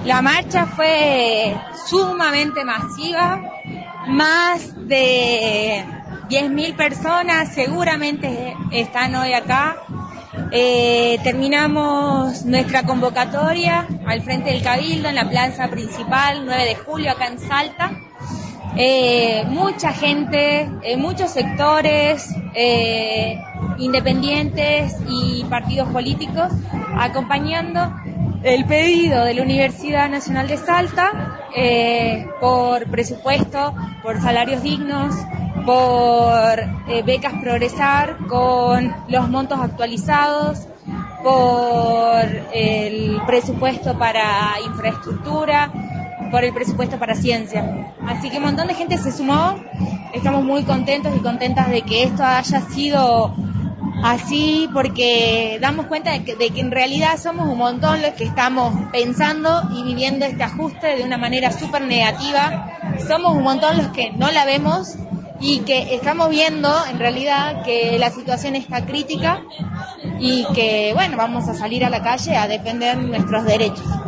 La marcha fue sumamente masiva, más de 10.000 personas seguramente están hoy acá. Terminamos nuestra convocatoria al frente del Cabildo, en la plaza principal, 9 de julio, acá en Salta. Mucha gente, muchos sectores, independientes y partidos políticos, acompañando el pedido de la Universidad Nacional de Salta por presupuesto, por salarios dignos, por becas Progresar con los montos actualizados, por el presupuesto para infraestructura, por el presupuesto para ciencia. Así que un montón de gente se sumó. Estamos muy contentos y contentas de que esto haya sido así, porque damos cuenta de que en realidad somos un montón los que estamos pensando y viviendo este ajuste de una manera súper negativa. Somos un montón los que no la vemos y que estamos viendo en realidad que la situación está crítica y que, bueno, vamos a salir a la calle a defender nuestros derechos.